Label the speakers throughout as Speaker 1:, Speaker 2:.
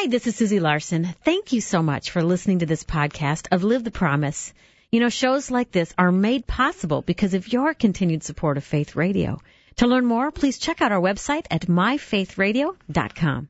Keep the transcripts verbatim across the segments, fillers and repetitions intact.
Speaker 1: Hi, this is Susie Larson. Thank you so much for listening to this podcast of Live the Promise. You know, shows like this are made possible because of your continued support of Faith Radio. To learn more, please check out our website at my faith radio dot com.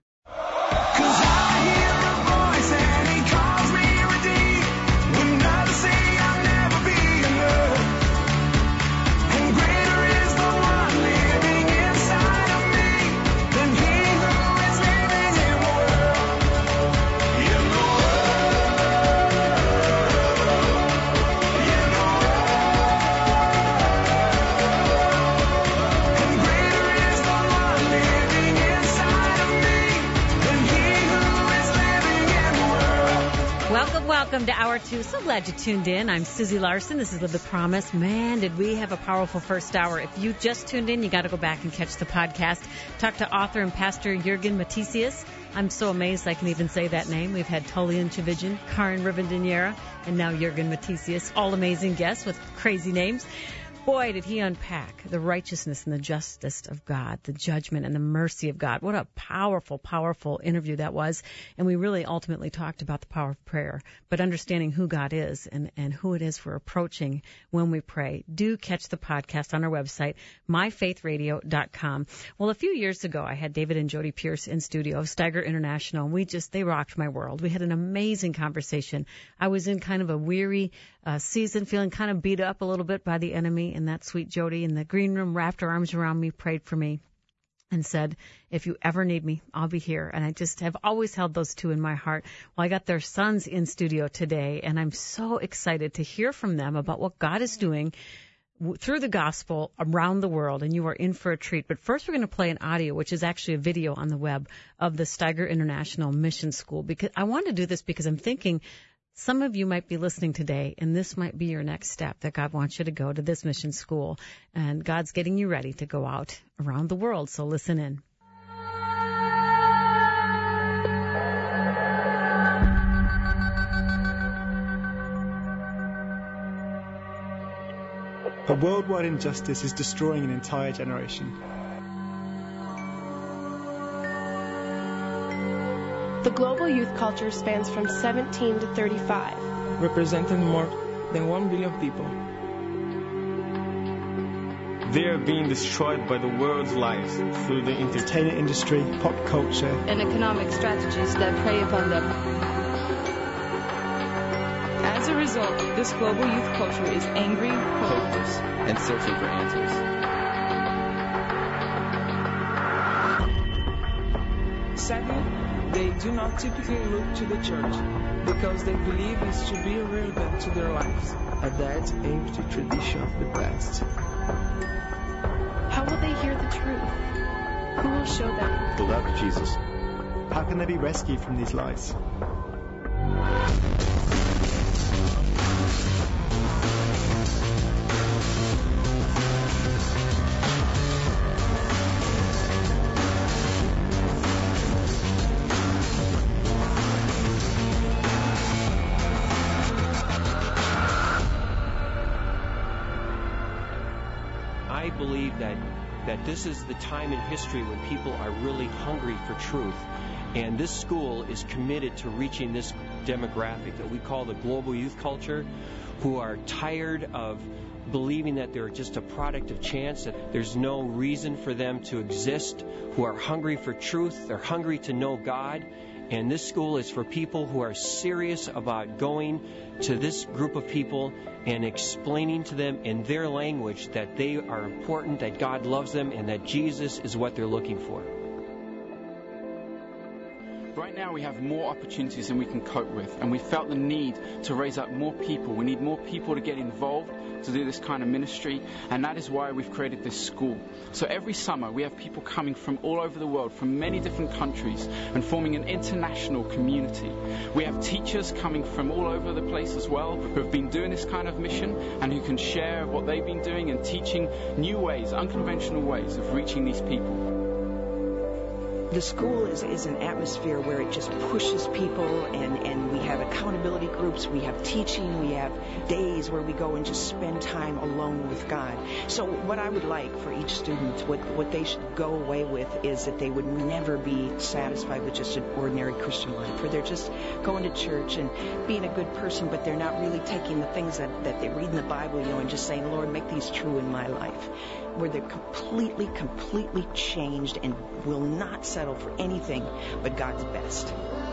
Speaker 1: Welcome to Hour Two. So glad you tuned in. I'm Susie Larson. This is Live the Promise. Man, did we have a powerful first hour. If you just tuned in, you got to go back and catch the podcast. Talk to author and pastor Jurgen Matthesius. I'm so amazed I can even say that name. We've had Tullian Chivijan, Karin Rivendiniera, and now Jurgen Matthesius. All amazing guests with crazy names. Boy, did he unpack the righteousness and the justice of God, the judgment and the mercy of God. What a powerful, powerful interview that was. And we really ultimately talked about the power of prayer, but understanding who God is and, and who it is we're approaching when we pray. Do catch the podcast on our website, my faith radio dot com. Well, a few years ago, I had David and Jody Pierce in studio of Steiger International. We just, they rocked my world. We had an amazing conversation. I was in kind of a weary uh, season, feeling kind of beat up a little bit by the enemy. And that sweet Jody in the green room wrapped her arms around me, prayed for me, and said, if you ever need me, I'll be here. And I just have always held those two in my heart. Well, I got their sons in studio today, and I'm so excited to hear from them about what God is doing through the gospel around the world, and you are in for a treat. But first we're going to play an audio, which is actually a video on the web of the Steiger International Mission School. Because I want to do this because I'm thinking some of you might be listening today, and this might be your next step, that God wants you to go to this mission school, and God's getting you ready to go out around the world. So listen in.
Speaker 2: A worldwide injustice is destroying an entire generation.
Speaker 3: The global youth culture spans from seventeen to thirty-five,
Speaker 4: representing more than one billion people.
Speaker 5: They are being destroyed by the world's lies through the
Speaker 2: entertainment industry, pop culture,
Speaker 6: and economic strategies that prey upon them.
Speaker 7: As a result, this global youth culture is angry, hopeless,
Speaker 8: and searching for answers.
Speaker 4: Sadly, they do not typically look to the church because they believe it to be irrelevant to their lives, a dead, empty tradition of the past.
Speaker 3: How will they hear the truth? Who will show them
Speaker 8: the love of Jesus?
Speaker 2: How can they be rescued from these lies?
Speaker 9: I believe that that this is the time in history when people are really hungry for truth. And this school is committed to reaching this demographic that we call the global youth culture, who are tired of believing that they're just a product of chance, that there's no reason for them to exist, who are hungry for truth, they're hungry to know God. And this school is for people who are serious about going to this group of people and explaining to them in their language that they are important, that God loves them, and that Jesus is what they're looking for.
Speaker 10: Right now we have more opportunities than we can cope with, and we felt the need to raise up more people. We need more people to get involved to do this kind of ministry, and that is why we've created this school. So every summer we have people coming from all over the world, from many different countries, and forming an international community. We have teachers coming from all over the place as well, who have been doing this kind of mission and who can share what they've been doing and teaching new ways, unconventional ways of reaching these people.
Speaker 11: the school is, is an atmosphere where it just pushes people, and, and we have accountability groups, we have teaching, we have days where we go and just spend time alone with God. So what I would like for each student, what, what they should go away with is that they would never be satisfied with just an ordinary Christian life, where they're just going to church and being a good person, but they're not really taking the things that, that they read in the Bible, you know, and just saying, Lord, make these true in my life. Where they're completely, completely changed and will not settle for anything but God's best.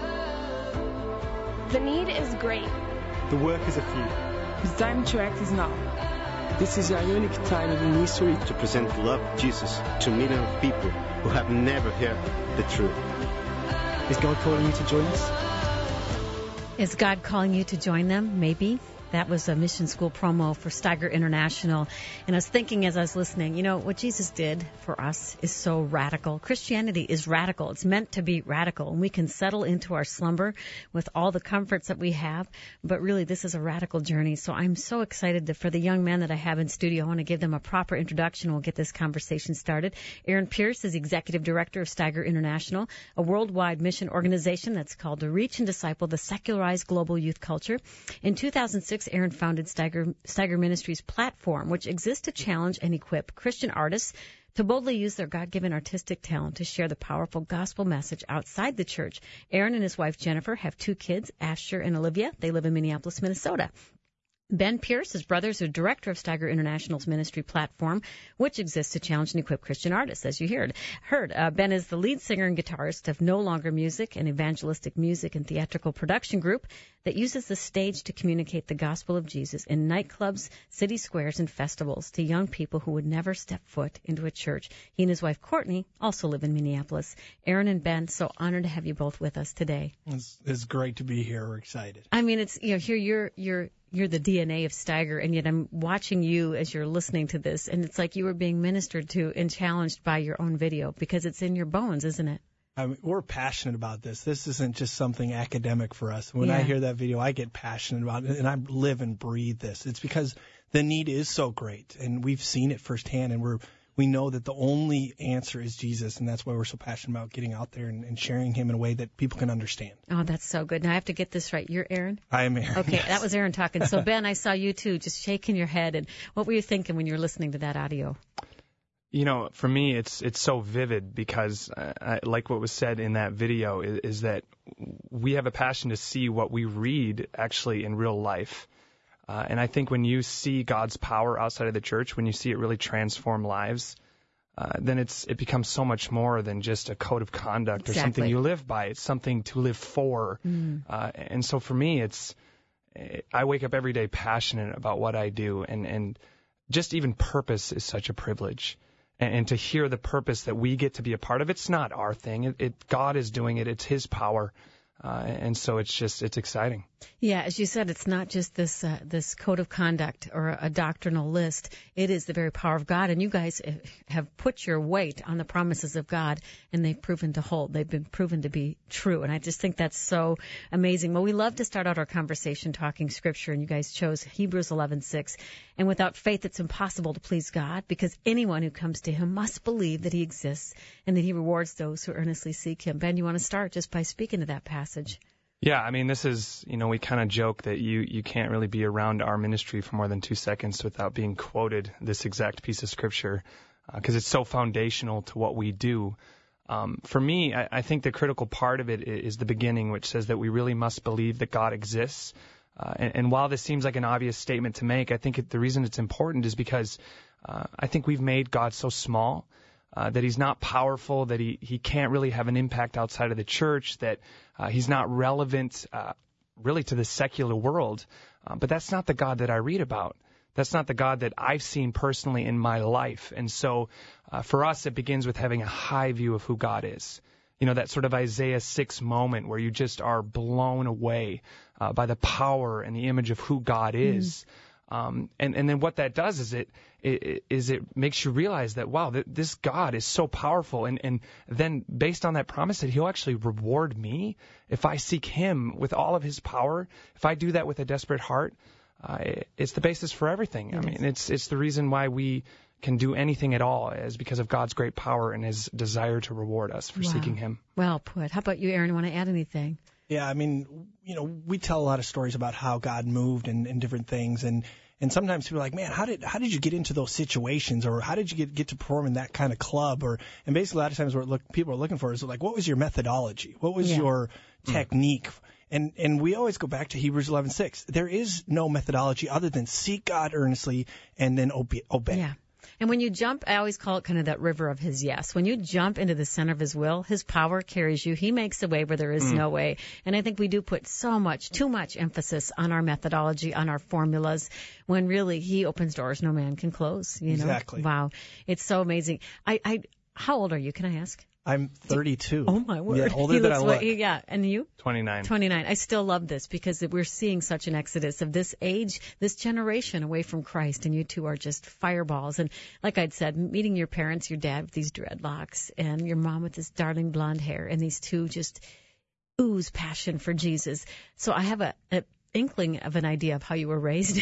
Speaker 3: The need is great.
Speaker 2: The work is a few.
Speaker 4: The time to act is now. This is a unique time in history
Speaker 12: to present the love of Jesus to millions of people who have never heard the truth.
Speaker 2: Is God calling you to join us?
Speaker 1: Is God calling you to join them? Maybe. That was a mission school promo for Steiger International. And I was thinking as I was listening, you know, what Jesus did for us is so radical. Christianity is radical. It's meant to be radical. And we can settle into our slumber with all the comforts that we have. But really, this is a radical journey. So I'm so excited that for the young men that I have in studio, I want to give them a proper introduction. We'll get this conversation started. Aaron Pierce is Executive Director of Steiger International, a worldwide mission organization that's called to reach and disciple the secularized global youth culture. In two thousand six, Aaron founded Steiger, Steiger Ministries platform, which exists to challenge and equip Christian artists to boldly use their God-given artistic talent to share the powerful gospel message outside the church. Aaron and his wife Jennifer have two kids, Asher and Olivia. They live in Minneapolis, Minnesota. Ben Pierce, his brother, is the director of Steiger International's ministry platform, which exists to challenge and equip Christian artists, as you heard. Heard uh, Ben is the lead singer and guitarist of No Longer Music, an evangelistic music and theatrical production group that uses the stage to communicate the gospel of Jesus in nightclubs, city squares, and festivals to young people who would never step foot into a church. He and his wife Courtney also live in Minneapolis. Aaron and Ben, so honored to have you both with us today.
Speaker 13: It's, it's great to be here. We're excited.
Speaker 1: I mean, it's you know here you're you're. You're the D N A of Steiger, and yet I'm watching you as you're listening to this, and it's like you were being ministered to and challenged by your own video because it's in your bones, isn't it?
Speaker 13: I mean, we're passionate about this. This isn't just something academic for us. When
Speaker 1: yeah.
Speaker 13: I hear that video, I get passionate about it, and I live and breathe this. It's because the need is so great, and we've seen it firsthand, and we're we know that the only answer is Jesus, and that's why we're so passionate about getting out there and, and sharing him in a way that people can understand.
Speaker 1: Oh, that's so good. Now I have to get this right. You're Aaron?
Speaker 13: I am Aaron.
Speaker 1: Okay,
Speaker 13: yes.
Speaker 1: That was Aaron talking. So, Ben, I saw you, too, just shaking your head. And what were you thinking when you were listening to that audio?
Speaker 14: You know, for me, it's it's so vivid because, uh, I, like what was said in that video, is, is that we have a passion to see what we read actually in real life. Uh, and I think when you see God's power outside of the church, when you see it really transform lives, uh, then it's it becomes so much more than just a code of conduct
Speaker 1: exactly.
Speaker 14: or something you live by. It's something to live for.
Speaker 1: Mm.
Speaker 14: Uh, and so for me, it's I wake up every day passionate about what I do, and, and just even purpose is such a privilege. And, and to hear the purpose that we get to be a part of, it's not our thing. It, it God is doing it. It's His power. Uh, and so it's just, it's exciting.
Speaker 1: Yeah, as you said, it's not just this uh, this code of conduct or a doctrinal list. It is the very power of God. And you guys have put your weight on the promises of God, and they've proven to hold. They've been proven to be true. And I just think that's so amazing. Well, we love to start out our conversation talking Scripture, and you guys chose Hebrews eleven six. And without faith, it's impossible to please God, because anyone who comes to Him must believe that He exists and that He rewards those who earnestly seek Him. Ben, you want to start just by speaking to that passage?
Speaker 14: Yeah, I mean, this is, you know, we kind of joke that you, you can't really be around our ministry for more than two seconds without being quoted this exact piece of Scripture, because uh, it's so foundational to what we do. Um, for me, I, I think the critical part of it is the beginning, which says that we really must believe that God exists. Uh, and, and while this seems like an obvious statement to make, I think it, the reason it's important is because uh, I think we've made God so small. Uh, that He's not powerful, that he, he can't really have an impact outside of the church, that uh, He's not relevant uh, really to the secular world. Uh, but that's not the God that I read about. That's not the God that I've seen personally in my life. And so uh, for us, it begins with having a high view of who God is. You know, that sort of Isaiah six moment where you just are blown away uh, by the power and the image of who God is. Mm. Um, and, and then what that does is it, it is it makes you realize that, wow, th- this God is so powerful. And, and then based on that promise that He'll actually reward me if I seek Him with all of His power, if I do that with a desperate heart, uh, it, it's the basis for everything. It I mean, is. it's it's the reason why we can do anything at all is because of God's great power and his desire to reward us for
Speaker 1: wow.
Speaker 14: seeking him.
Speaker 1: Well put. How about you, Aaron? Want to add anything?
Speaker 13: Yeah, I mean, you know, we tell a lot of stories about how God moved and, and different things, and and sometimes people are like, man, how did how did you get into those situations, or how did you get get to perform in that kind of club, or and basically a lot of times what look, people are looking for is like, what was your methodology, what was
Speaker 1: yeah.
Speaker 13: your
Speaker 14: mm.
Speaker 13: technique? And and we always go back to Hebrews eleven six. There is no methodology other than seek God earnestly and then obey. obey.
Speaker 1: Yeah. And when you jump, I always call it kind of that river of his yes. When you jump into the center of his will, his power carries you. He makes a way where there is mm. no way. And I think we do put so much, too much emphasis on our methodology, on our formulas, when really he opens doors no man can close. You know?
Speaker 13: Exactly.
Speaker 1: Wow. It's so amazing. I, I, how old are you? Can I ask?
Speaker 13: I'm thirty-two.
Speaker 1: Oh, my word.
Speaker 13: Yeah, older
Speaker 1: he
Speaker 13: than I
Speaker 1: looks
Speaker 13: look.
Speaker 1: What, yeah, and you?
Speaker 14: twenty-nine.
Speaker 1: twenty-nine. I still love this because we're seeing such an exodus of this age, this generation away from Christ, and you two are just fireballs. And like I'd said, meeting your parents, your dad with these dreadlocks, and your mom with this darling blonde hair, and these two just ooze passion for Jesus. So I have a, a inkling of an idea of how you were raised.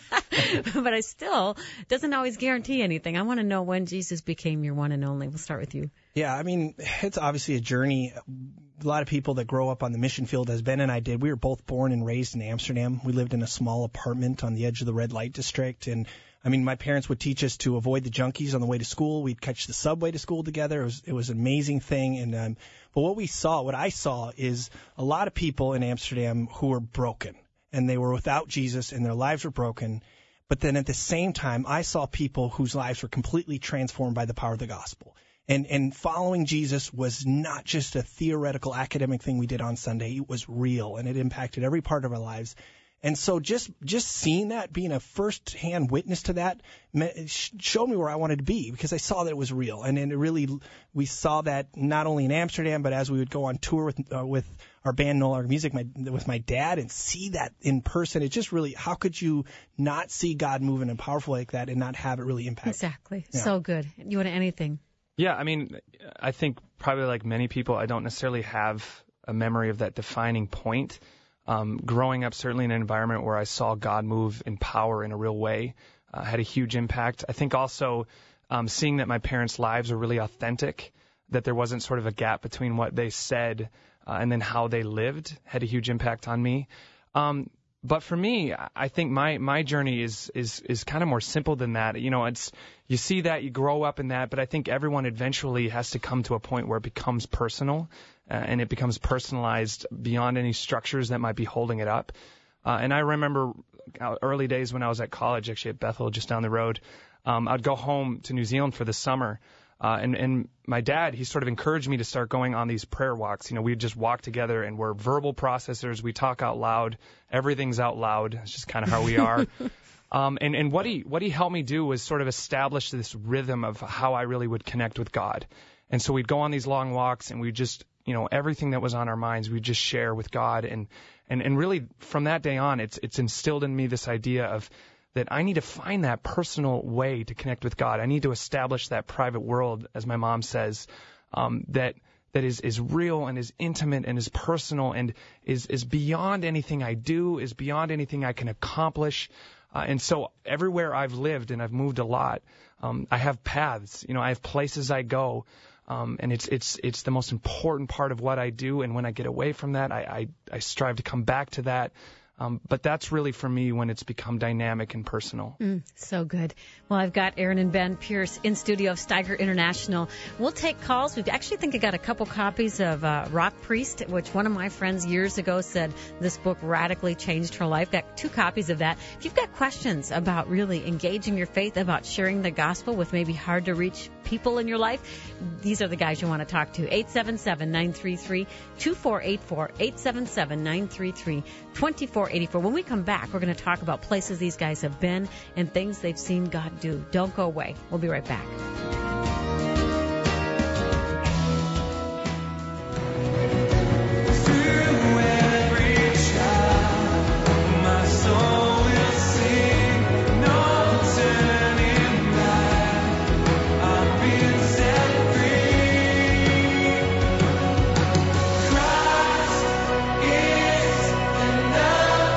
Speaker 1: But I still, doesn't always guarantee anything. I want to know when Jesus became your one and only. We'll start with you.
Speaker 13: Yeah, I mean, it's obviously a journey. A lot of people that grow up on the mission field, as Ben and I did, we were both born and raised in Amsterdam. We lived in a small apartment on the edge of the red light district. And, I mean, my parents would teach us to avoid the junkies on the way to school. We'd catch the subway to school together. It was, it was an amazing thing. And um, but what we saw, what I saw, is a lot of people in Amsterdam who were broken. And they were without Jesus, and their lives were broken. But then at the same time, I saw people whose lives were completely transformed by the power of the gospel. And and following Jesus was not just a theoretical academic thing we did on Sunday. It was real, and it impacted every part of our lives. And so just just seeing that, being a first-hand witness to that, showed me where I wanted to be, because I saw that it was real. And then it really, we saw that not only in Amsterdam, but as we would go on tour with uh, with our band No Longer Music, my, with my dad, and see that in person. It just really, how could you not see God moving and powerful like that and not have it really impact?
Speaker 1: Exactly.
Speaker 13: Yeah.
Speaker 1: So good. You want to anything?
Speaker 14: Yeah, I mean, I think probably like many people, I don't necessarily have a memory of that defining point. Um, growing up certainly in an environment where I saw God move in power in a real way uh, had a huge impact. I think also um, seeing that my parents' lives were really authentic, that there wasn't sort of a gap between what they said uh, and then how they lived, had a huge impact on me. Um, but for me, I think my, my journey is, is, is kind of more simple than that. You know, it's, you see that, you grow up in that, but I think everyone eventually has to come to a point where it becomes personal. Uh, and it becomes personalized beyond any structures that might be holding it up. Uh, and I remember early days when I was at college, actually at Bethel, just down the road, um, I'd go home to New Zealand for the summer. Uh, and, and my dad, he sort of encouraged me to start going on these prayer walks. You know, we'd just walk together, and we're verbal processors. We talk out loud. Everything's out loud. It's just kind of how we are. um, and, and what he, what he helped me do was sort of establish this rhythm of how I really would connect with God. And so we'd go on these long walks, and we just, you know, everything that was on our minds, we just share with God. And, and, and really from that day on, it's, it's instilled in me this idea of that I need to find that personal way to connect with God. I need to establish that private world, as my mom says, um, that, that is, is real and is intimate and is personal and is, is beyond anything I do, is beyond anything I can accomplish. Uh, and so everywhere I've lived, and I've moved a lot, um, I have paths, you know, I have places I go. Um, and it's it's it's the most important part of what I do. And when I get away from that, I, I, I strive to come back to that. Um, but that's really for me when it's become dynamic and personal.
Speaker 1: Mm, so good. Well, I've got Aaron and Ben Pierce in studio of Steiger International. We'll take calls. We actually think I got a couple copies of uh, Rock Priest, which one of my friends years ago said this book radically changed her life. Got two copies of that. If you've got questions about really engaging your faith, about sharing the gospel with maybe hard to reach people in your life, these are the guys you want to talk to. eight seven seven, nine three three, two four eight four, eight seven seven, nine three three, two four eight four. When we come back, we're going to talk about places these guys have been and things they've seen God do. Don't go away. We'll be right back.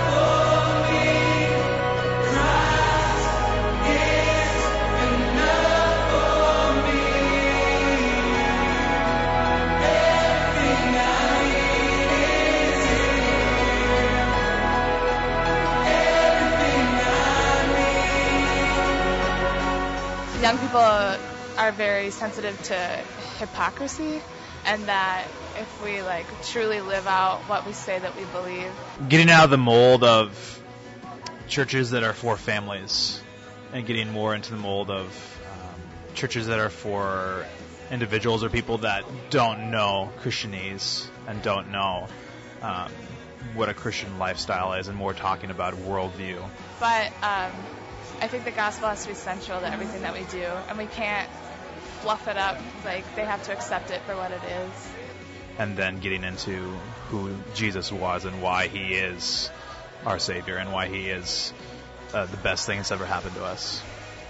Speaker 15: Enough young people are very sensitive to hypocrisy, and that if we like truly live out what we say that we believe.
Speaker 16: Getting out of the mold of churches that are for families and getting more into the mold of um, churches that are for individuals or people that don't know Christianese and don't know um, what a Christian lifestyle is, and more talking about worldview.
Speaker 15: But um, I think the gospel has to be central to everything that we do, and we can't fluff it up. Like, they have to accept it for what it is.
Speaker 16: And then getting into who Jesus was and why he is our Savior and why he is uh, the best thing that's ever happened to us.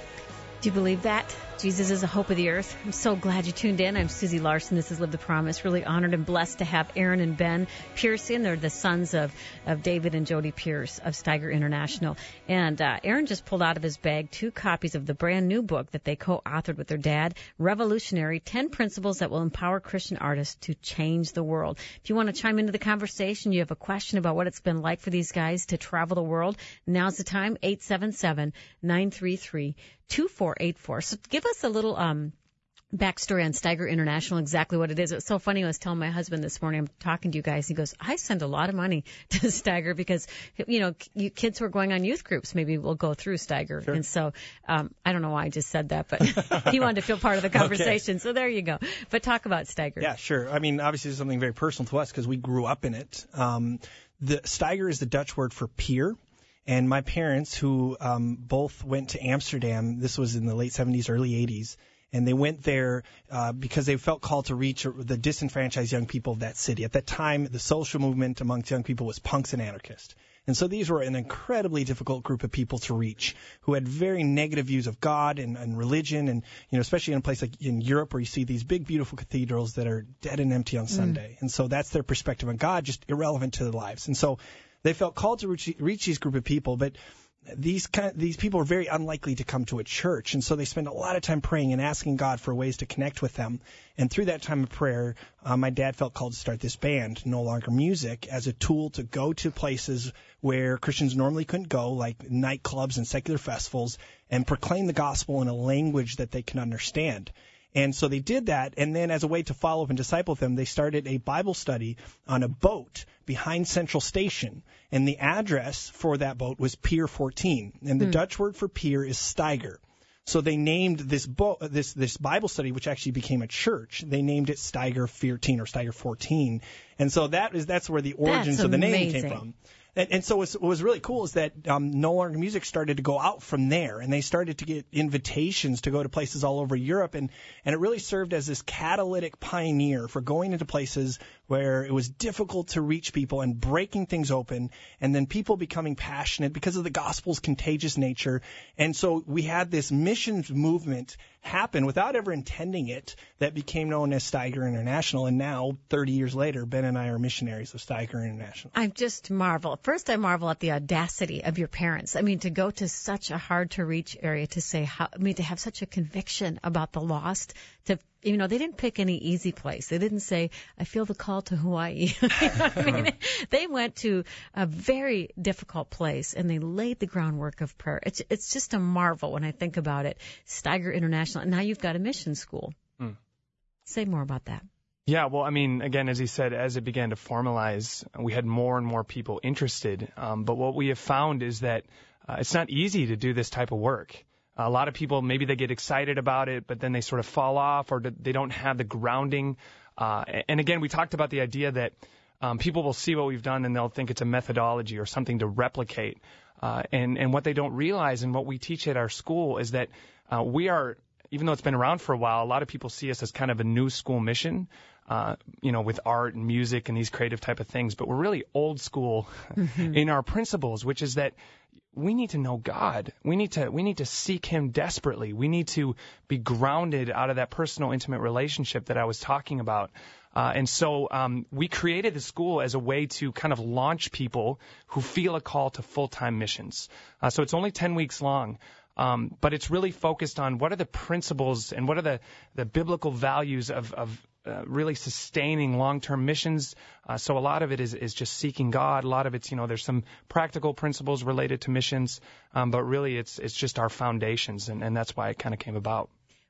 Speaker 1: Do you believe that? Jesus is the hope of the earth. I'm so glad you tuned in. I'm Susie Larson. This is Live the Promise. Really honored and blessed to have Aaron and Ben Pearson. They're the sons of, of David and Jody Pierce of Steiger International. And uh, Aaron just pulled out of his bag two copies of the brand new book that they co-authored with their dad, Revolutionary, ten Principles That Will Empower Christian Artists to Change the World. If you want to chime into the conversation, you have a question about what it's been like for these guys to travel the world, now's the time, eight seven seven, nine three three, two four eight four. So give us a little um backstory on Steiger International, exactly what it is. It was so funny. I was telling my husband this morning, I'm talking to you guys. He goes, I send a lot of money to Steiger because, you know, you, kids who are going on youth groups maybe will go through Steiger. Sure. And so um I don't know why I just said that, but he wanted to feel part of the conversation. Okay. So there you go. But talk about Steiger.
Speaker 13: Yeah, sure. I mean, obviously it's something very personal to us because we grew up in it. Um, the Steiger is the Dutch word for peer. And my parents, who um, both went to Amsterdam, this was in the late seventies, early eighties, and they went there uh, because they felt called to reach the disenfranchised young people of that city. At that time, the social movement amongst young people was punks and anarchists. And so these were an incredibly difficult group of people to reach who had very negative views of God and, and religion, and, you know, especially in a place like in Europe where you see these big, beautiful cathedrals that are dead and empty on Sunday. Mm. And so that's their perspective on God, just irrelevant to their lives. And so they felt called to reach, reach these group of people, but these kind, these people are very unlikely to come to a church, and so they spend a lot of time praying and asking God for ways to connect with them. And through that time of prayer, uh, my dad felt called to start this band, No Longer Music, as a tool to go to places where Christians normally couldn't go, like nightclubs and secular festivals, and proclaim the gospel in a language that they can understand. And so they did that, and then as a way to follow up and disciple them, they started a Bible study on a boat behind Central Station. And the address for that boat was Pier fourteen. And the hmm. Dutch word for pier is Steiger. So they named this bo- this this Bible study, which actually became a church, they named it Steiger fourteen or Steiger fourteen. And so that is that's where the origins of the name came from. And, and so what's, what was really cool is that um, No Longer Music started to go out from there, and they started to get invitations to go to places all over Europe, and, and it really served as this catalytic pioneer for going into places where it was difficult to reach people and breaking things open, and then people becoming passionate because of the gospel's contagious nature. And so we had this missions movement happen without ever intending it that became known as Steiger International, and now, thirty years later, Ben and I are missionaries of Steiger International.
Speaker 1: I just marvel. First, I marvel at the audacity of your parents. I mean, to go to such a hard-to-reach area to say, how, I mean, to have such a conviction about the lost, to, you know, they didn't pick any easy place. They didn't say, I feel the call to Hawaii. You know what I mean? They went to a very difficult place, and they laid the groundwork of prayer. It's it's just a marvel when I think about it. Steiger International, and now you've got a mission school. Mm. Say more about that.
Speaker 14: Yeah, well, I mean, again, as he said, as it began to formalize, we had more and more people interested. Um, but what we have found is that uh, it's not easy to do this type of work. A lot of people, maybe they get excited about it, but then they sort of fall off, or they don't have the grounding. Uh, and again, we talked about the idea that um, people will see what we've done and they'll think it's a methodology or something to replicate. Uh, and, and what they don't realize, and what we teach at our school, is that uh, we are, even though it's been around for a while, a lot of people see us as kind of a new school mission. Uh, you know, with art and music and these creative type of things, but we're really old school mm-hmm. in our principles, which is that we need to know God. We need to we need to seek Him desperately. We need to be grounded out of that personal, intimate relationship that I was talking about. Uh, and so um, we created the school as a way to kind of launch people who feel a call to full-time missions. Uh, so it's only ten weeks long. Um, but it's really focused on what are the principles and what are the, the biblical values of, of uh, really sustaining long-term missions. Uh, so a lot of it is, is just seeking God. A lot of it's, you know, there's some practical principles related to missions, um, but really it's it's just our foundations, and, and that's why it kind of came about.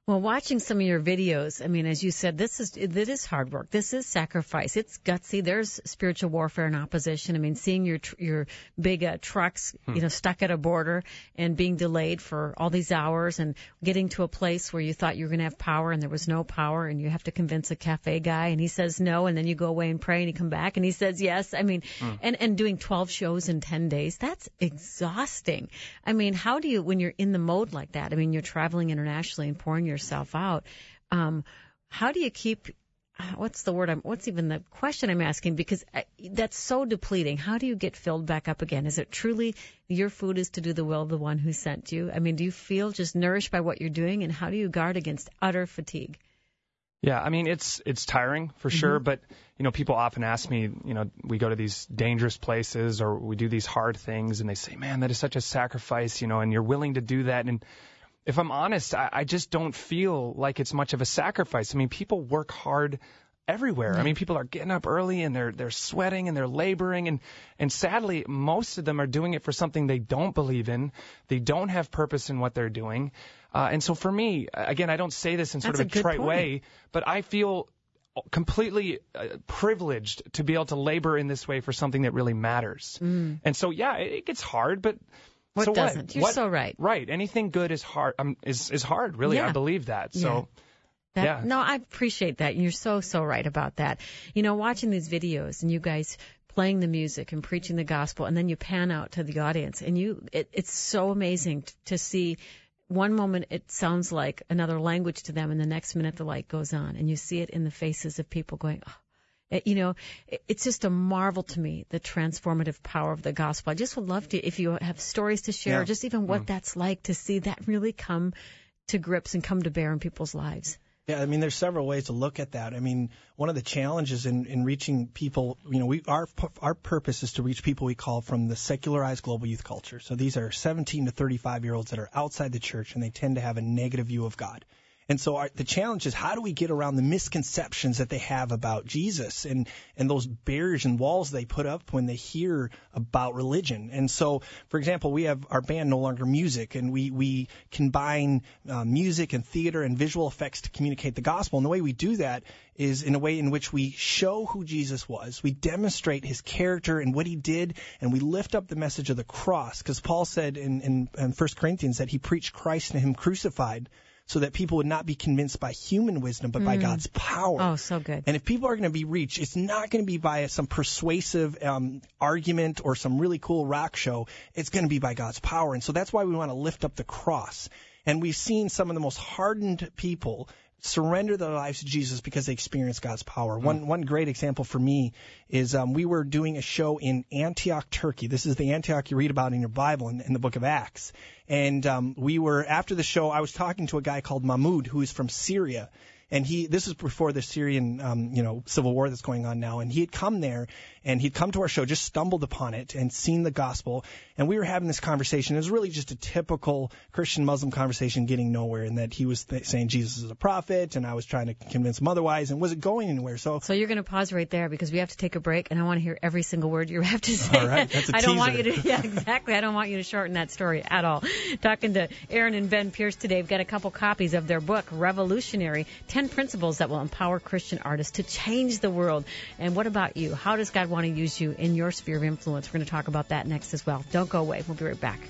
Speaker 1: Well, watching some of your videos, I mean, as you said, this is it is hard work. This is sacrifice. It's gutsy. There's spiritual warfare and opposition. I mean, seeing your tr- your big uh, trucks, hmm. you know, stuck at a border and being delayed for all these hours, and getting to a place where you thought you were going to have power and there was no power, and you have to convince a cafe guy and he says no, and then you go away and pray and you come back and he says yes. I mean, hmm. and and doing twelve shows in ten days, that's exhausting. I mean, how do you, when you're in the mode like that? I mean, you're traveling internationally and pouring your yourself out. Um, how do you keep, what's the word I'm, what's even the question I'm asking? Because I, that's so depleting. How do you get filled back up again? Is it truly your food is to do the will of the one who sent you? I mean, do you feel just nourished by what you're doing, and how do you guard against utter fatigue?
Speaker 14: Yeah, I mean, it's it's tiring for sure, mm-hmm. but, you know, people often ask me, you know, we go to these dangerous places or we do these hard things, and they say, man, that is such a sacrifice, you know, and you're willing to do that. And if I'm honest, I, I just don't feel like it's much of a sacrifice. I mean, people work hard everywhere. I mean, people are getting up early and they're they're sweating and they're laboring, and and sadly, most of them are doing it for something they don't believe in. They don't have purpose in what they're doing. Uh, and so for me, again, I don't say this in sort
Speaker 1: That's
Speaker 14: of a,
Speaker 1: a
Speaker 14: trite
Speaker 1: point.
Speaker 14: way, but I feel completely uh, privileged to be able to labor in this way for something that really matters. Mm. And so, yeah, it, it gets hard, but
Speaker 1: What
Speaker 14: so
Speaker 1: doesn't?
Speaker 14: What?
Speaker 1: You're
Speaker 14: what?
Speaker 1: so right.
Speaker 14: Right. Anything good is hard. Um, is is hard. Really,
Speaker 1: yeah.
Speaker 14: I believe that.
Speaker 1: Yeah.
Speaker 14: So,
Speaker 1: that,
Speaker 14: yeah.
Speaker 1: No, I appreciate that. You're so so right about that. You know, watching these videos and you guys playing the music and preaching the gospel, and then you pan out to the audience, and you it, it's so amazing t- to see. One moment it sounds like another language to them, and the next minute the light goes on, and you see it in the faces of people going, oh. It, you know, it, it's just a marvel to me, the transformative power of the gospel. I just would love to, if you have stories to share,
Speaker 13: yeah.
Speaker 1: just even what
Speaker 13: mm.
Speaker 1: that's like to see that really come to grips and come to bear in people's lives.
Speaker 13: Yeah, I mean, there's several ways to look at that. I mean, one of the challenges in, in reaching people, you know, we our our purpose is to reach people we call from the secularized global youth culture. So these are seventeen to thirty-five year olds that are outside the church, and they tend to have a negative view of God. And so our, the challenge is, how do we get around the misconceptions that they have about Jesus and, and those barriers and walls they put up when they hear about religion? And so, for example, we have our band No Longer Music, and we, we combine uh, music and theater and visual effects to communicate the gospel. And the way we do that is in a way in which we show who Jesus was. We demonstrate his character and what he did, and we lift up the message of the cross. Because Paul said in, in, in First Corinthians that he preached Christ and him crucified, so that people would not be convinced by human wisdom, but mm. by God's power.
Speaker 1: Oh, so good.
Speaker 13: And if people are going to be reached, it's not going to be by some persuasive um, argument or some really cool rock show. It's going to be by God's power. And so that's why we want to lift up the cross. And we've seen some of the most hardened people surrender their lives to Jesus because they experienced God's power. Mm. One one great example for me is um, we were doing a show in Antioch, Turkey. This is the Antioch you read about in your Bible in, in the book of Acts. And um, we were, after the show, I was talking to a guy called Mahmoud, who is from Syria. And he, this is before the Syrian, um, you know, civil war that's going on now. And he had come there, and he'd come to our show, just stumbled upon it and seen the gospel. And we were having this conversation. It was really just a typical Christian Muslim conversation getting nowhere, and that he was th- saying Jesus is a prophet, and I was trying to convince him otherwise, and was it going anywhere? So,
Speaker 1: so you're going to pause right there because we have to take a break, and I want to hear every single word you have to say.
Speaker 13: All right, that's a
Speaker 1: I
Speaker 13: teaser.
Speaker 1: don't want you to, yeah, exactly. I don't want you to shorten that story at all. Talking to Aaron and Ben Pierce today, we've got a couple copies of their book, Revolutionary, ten Principles That Will Empower Christian Artists to Change the World. And what about you? How does God want to use you in your sphere of influence? We're going to talk about that next as well. Don't go away. We'll be right back.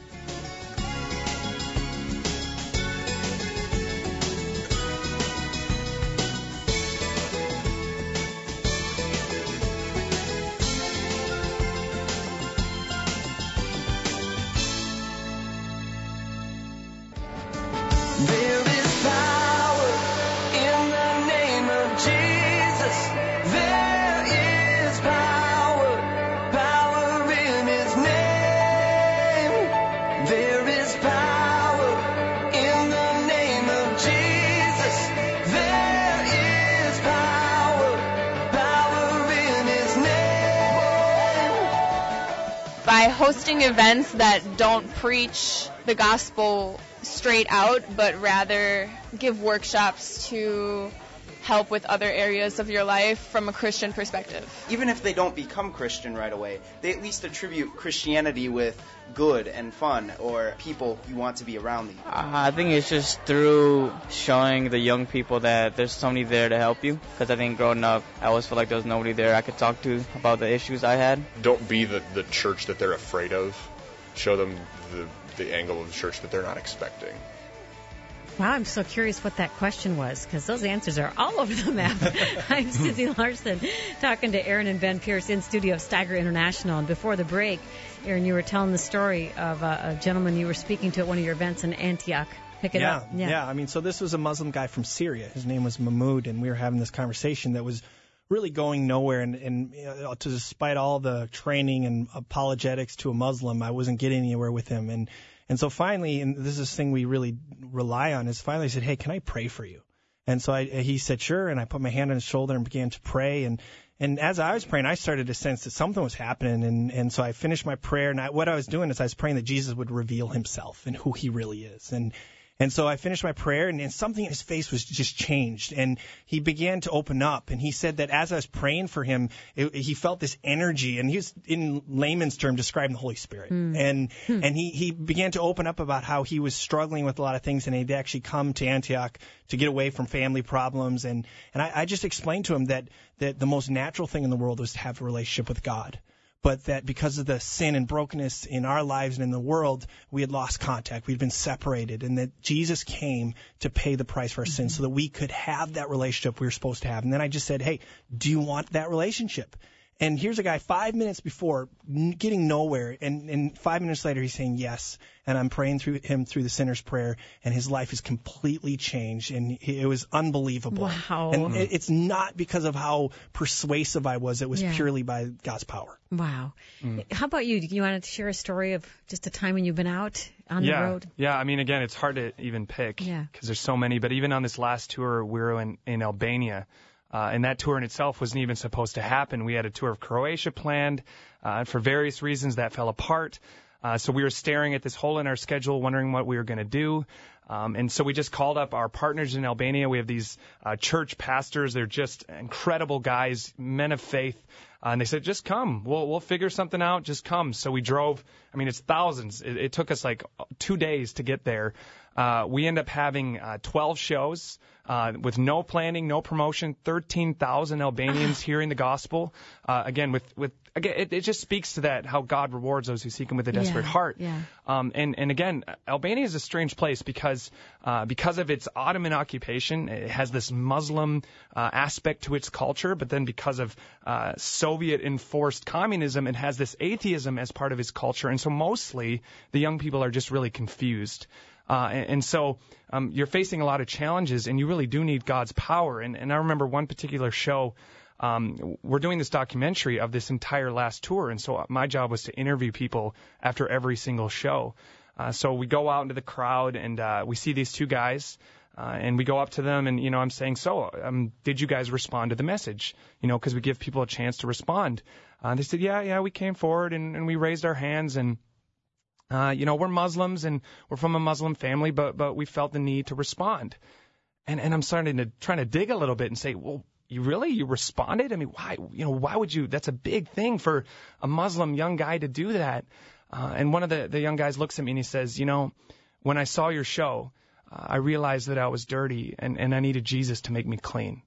Speaker 15: By hosting events that don't preach the gospel straight out, but rather give workshops to
Speaker 6: help with other areas of your life from a Christian perspective.
Speaker 17: Even if they don't become Christian right away, they at least attribute Christianity with good and fun or people you want to be around them.
Speaker 18: Uh, I think it's just through showing the young people that there's somebody there to help you. Because I think growing up, I always felt like there was nobody there I could talk to about the issues I had.
Speaker 19: Don't be the, the church that they're afraid of. Show them the, the angle of the church that they're not expecting.
Speaker 1: Wow, I'm so curious what that question was, because those answers are all over the map. I'm Susie Larson, talking to Aaron and Ben Pierce in studio of Steiger International. And before the break, Aaron, you were telling the story of a, a gentleman you were speaking to at one of your events in Antioch. Pick it
Speaker 13: yeah,
Speaker 1: up.
Speaker 13: Yeah, yeah. I mean, so this was a Muslim guy from Syria. His name was Mahmoud, and we were having this conversation that was really going nowhere. And, and uh, to, despite all the training and apologetics to a Muslim, I wasn't getting anywhere with him. And And so finally, and this is this thing we really rely on, is finally I said, hey, can I pray for you? And so I, he said, sure. And I put my hand on his shoulder and began to pray. And, and as I was praying, I started to sense that something was happening. And, and so I finished my prayer. And I, what I was doing is I was praying that Jesus would reveal himself and who he really is. And And so I finished my prayer, and, and something in his face was just changed. And he began to open up. And he said that as I was praying for him, it, he felt this energy. And he was, in layman's term, describing the Holy Spirit. Mm. And hmm. and he, he began to open up about how he was struggling with a lot of things, and he'd actually come to Antioch to get away from family problems. And, and I, I just explained to him that, that the most natural thing in the world was to have a relationship with God. But that because of the sin and brokenness in our lives and in the world, we had lost contact. We'd been separated, and that Jesus came to pay the price for our mm-hmm. sins so that we could have that relationship we were supposed to have. And then I just said, hey, do you want that relationship? And here's a guy five minutes before getting nowhere, and, and five minutes later he's saying yes. And I'm praying through him through the sinner's prayer, and his life is completely changed, and it was unbelievable.
Speaker 1: Wow.
Speaker 13: And it's not because of how persuasive I was. It was yeah. purely by God's power.
Speaker 1: Wow. Mm. How about you? You wanted to share a story of just a time when you've been out on
Speaker 14: yeah.
Speaker 1: the road?
Speaker 14: Yeah, I mean, again, it's hard to even pick because
Speaker 1: yeah.
Speaker 14: there's so many. But even on this last tour, we were in, in Albania. Uh, and that tour in itself wasn't even supposed to happen. We had a tour of Croatia planned. Uh, for various reasons, that fell apart. Uh, so we were staring at this hole in our schedule, wondering what we were going to do. Um, and so we just called up our partners in Albania. We have these uh, church pastors. They're just incredible guys, men of faith. Uh, and they said, just come. We'll we'll figure something out. Just come. So we drove. I mean, it's thousands. It, it took us like two days to get there. Uh, we end up having uh, twelve shows uh, with no planning, no promotion, thirteen thousand Albanians hearing the gospel. Uh, again, with, with again, it, it just speaks to that, how God rewards those who seek him with a desperate
Speaker 1: yeah,
Speaker 14: heart.
Speaker 1: Yeah.
Speaker 14: Um, and, and again, Albania is a strange place because uh, because of its Ottoman occupation, it has this Muslim uh, aspect to its culture, but then because of uh, Soviet-enforced communism, it has this atheism as part of its culture. And so mostly the young people are just really confused. Uh, and, and so um, you're facing a lot of challenges, and you really do need God's power. And, and I remember one particular show, um, we're doing this documentary of this entire last tour, and so my job was to interview people after every single show. Uh, so we go out into the crowd, and uh, we see these two guys, uh, and we go up to them, and, you know, I'm saying, so um, did you guys respond to the message? You know, because we give people a chance to respond. Uh, they said, yeah, yeah, we came forward, and, and we raised our hands, and Uh, you know, we're Muslims and we're from a Muslim family, but but we felt the need to respond. And and I'm starting to trying to dig a little bit and say, well, you really you responded? I mean, why? You know, why would you? That's a big thing for a Muslim young guy to do that. Uh, and one of the the young guys looks at me and he says, you know, when I saw your show, uh, I realized that I was dirty and and I needed Jesus to make me clean.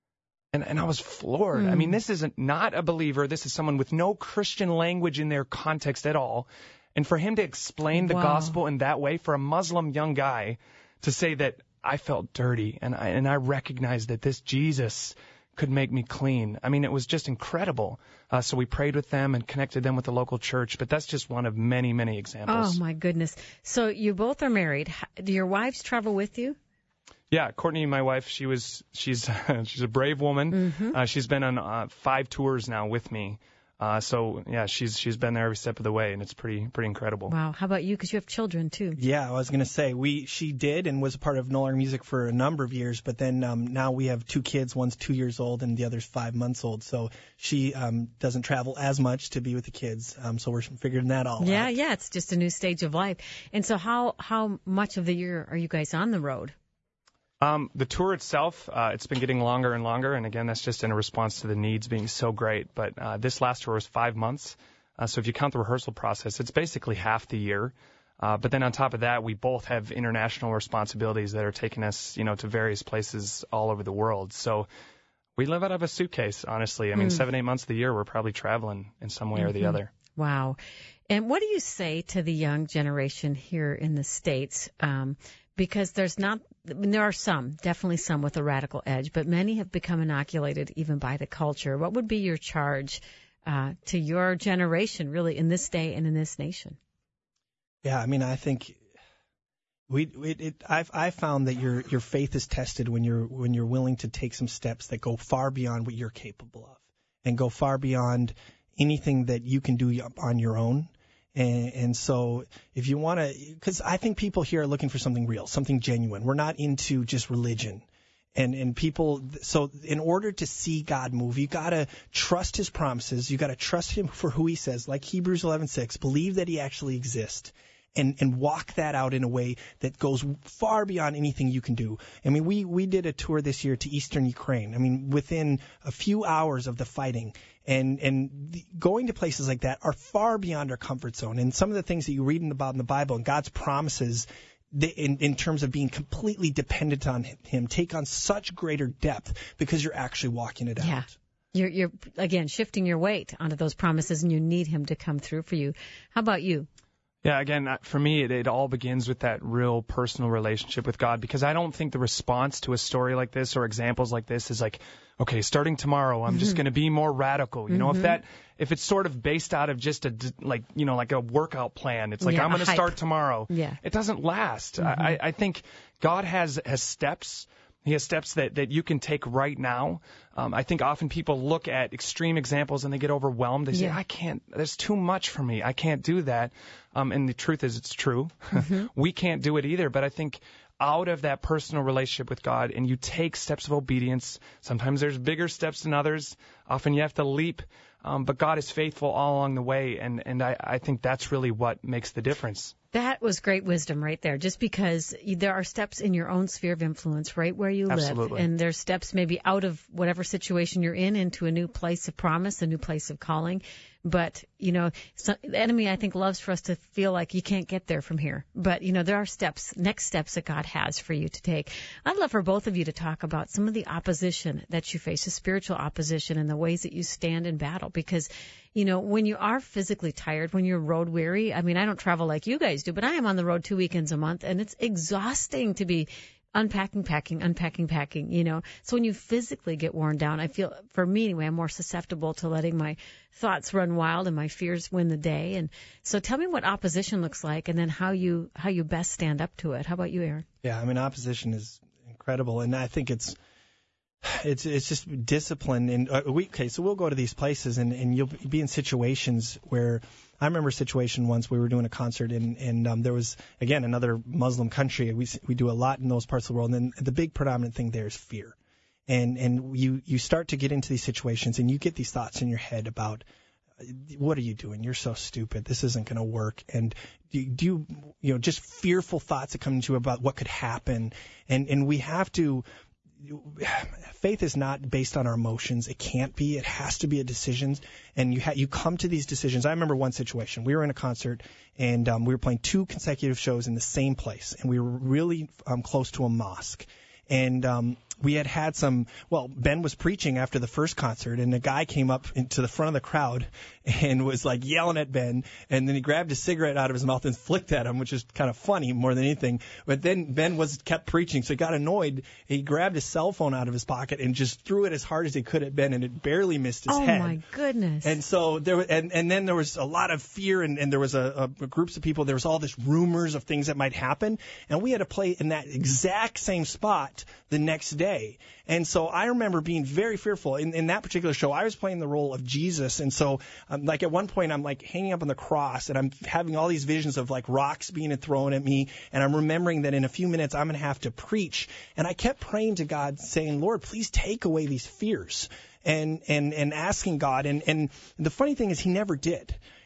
Speaker 14: And and I was floored. Mm. I mean, this isn't not a believer. This is someone with no Christian language in their context at all. And for him to explain the
Speaker 1: wow.
Speaker 14: gospel in that way, for a Muslim young guy to say that I felt dirty and I, and I recognized that this Jesus could make me clean. I mean, it was just incredible. Uh, so we prayed with them and connected them with the local church. But that's just one of many, many examples.
Speaker 1: Oh, my goodness. So you both are married. Do your wives travel with you?
Speaker 14: Yeah, Courtney, my wife, she was she's she's a brave woman.
Speaker 1: Mm-hmm.
Speaker 14: Uh, she's been on uh, five tours now with me. Uh, so yeah, she's she's been there every step of the way, and it's pretty pretty incredible.
Speaker 1: Wow. How about you? Because you have children too.
Speaker 13: Yeah, I was gonna say we she did and was a part of No Longer Music for a number of years, but then um, now we have two kids. One's two years old and the other's five months old. So she um, doesn't travel as much to be with the kids. Um, so we're figuring that all
Speaker 1: yeah,
Speaker 13: out.
Speaker 1: Yeah, yeah. It's just a new stage of life. And so how how much of the year are you guys on the road?
Speaker 14: Um, the tour itself, uh, it's been getting longer and longer, and again, that's just in a response to the needs being so great. But uh, this last tour was five months, uh, so if you count the rehearsal process, it's basically half the year. Uh, but then on top of that, we both have international responsibilities that are taking us, you know, to various places all over the world. So we live out of a suitcase, honestly. I mean, mm. seven, eight months of the year, we're probably traveling in some way mm-hmm. or the other.
Speaker 1: Wow. And what do you say to the young generation here in the States? Um, because there's not, I mean, there are some, definitely some with a radical edge, but many have become inoculated even by the culture. What would be your charge uh, to your generation, really, in this day and in this nation?
Speaker 13: Yeah, I mean, I think we it, it I've I found that your your faith is tested when you're when you're willing to take some steps that go far beyond what you're capable of and go far beyond anything that you can do on your own. And, and so if you want to, because I think people here are looking for something real, something genuine. We're not into just religion. And and people, so in order to see God move, you got to trust his promises. You got to trust him for who he says, like Hebrews eleven six, believe that he actually exists. And, and walk that out in a way that goes far beyond anything you can do. I mean, we, we did a tour this year to eastern Ukraine. I mean, within a few hours of the fighting. And, and the, going to places like that are far beyond our comfort zone. And some of the things that you read about in the Bible and God's promises they, in, in terms of being completely dependent on him take on such greater depth because you're actually walking it out.
Speaker 1: Yeah. You're, you're, again, shifting your weight onto those promises, and you need him to come through for you. How about you?
Speaker 14: Yeah, again, for me, it, it all begins with that real personal relationship with God, because I don't think the response to a story like this or examples like this is like, okay, starting tomorrow, I'm mm-hmm. just going to be more radical. You mm-hmm. know, if that, if it's sort of based out of just a, like, you know, like a workout plan, it's like, yeah, I'm going to start tomorrow.
Speaker 1: Yeah.
Speaker 14: It doesn't last.
Speaker 1: Mm-hmm.
Speaker 14: I, I think God has, has steps. He has steps that, that you can take right now. Um, I think often people look at extreme examples and they get overwhelmed. They say, yeah. I can't, there's too much for me. I can't do that. Um, and the truth is, it's true. Mm-hmm. We can't do it either. But I think out of that personal relationship with God, and you take steps of obedience. Sometimes there's bigger steps than others. Often you have to leap. Um, but God is faithful all along the way. And, and I, I think that's really what makes the difference.
Speaker 1: That was great wisdom right there, just because there are steps in your own sphere of influence right where you
Speaker 14: Absolutely.
Speaker 1: live. And there's steps maybe out of whatever situation you're in into a new place of promise, a new place of calling. But, you know, so, the enemy, I think, loves for us to feel like you can't get there from here. But, you know, there are steps, next steps that God has for you to take. I'd love for both of you to talk about some of the opposition that you face, the spiritual opposition, and the ways that you stand in battle. Because, you know, when you are physically tired, when you're road weary, I mean, I don't travel like you guys do, but I am on the road two weekends a month, and it's exhausting to be unpacking, packing, unpacking, packing, you know. So when you physically get worn down, I feel, for me anyway, I'm more susceptible to letting my thoughts run wild and my fears win the day. And so tell me what opposition looks like, and then how you how you best stand up to it. How about you, Aaron?
Speaker 13: Yeah, I mean, opposition is incredible, and I think it's it's it's just discipline. And uh, we okay, so we'll go to these places, and, and you'll be in situations where. I remember a situation once we were doing a concert, and, and um, there was, again, another Muslim country. We we do a lot in those parts of the world, and then the big predominant thing there is fear. And and you, you start to get into these situations, and you get these thoughts in your head about, what are you doing? You're so stupid. This isn't going to work. And do, do you, you know, just fearful thoughts that come into you about what could happen. And and we have to. Faith is not based on our emotions. It can't be. It has to be a decision. And you ha- you come to these decisions. I remember one situation. We were in a concert, and um, we were playing two consecutive shows in the same place, and we were really um, close to a mosque. And um, we had had some, well, Ben was preaching after the first concert, and a guy came up into the front of the crowd and was like yelling at Ben, and then he grabbed a cigarette out of his mouth and flicked at him, which is kind of funny more than anything. But then Ben was kept preaching, so he got annoyed. He grabbed his cell phone out of his pocket and just threw it as hard as he could at Ben, and it barely missed his
Speaker 1: oh
Speaker 13: head.
Speaker 1: Oh my goodness!
Speaker 13: And so there, and and then there was a lot of fear, and, and there was a, a groups of people. There was all this rumors of things that might happen, and we had to play in that exact same spot the next day. And so I remember being very fearful. In, in that particular show, I was playing the role of Jesus. And so, um, like, at one point, I'm, like, hanging up on the cross, and I'm having all these visions of, like, rocks being thrown at me. And I'm remembering that in a few minutes, I'm going to have to preach. And I kept praying to God, saying, Lord, please take away these fears. And, and, and asking God. And, and the funny thing is, he never did.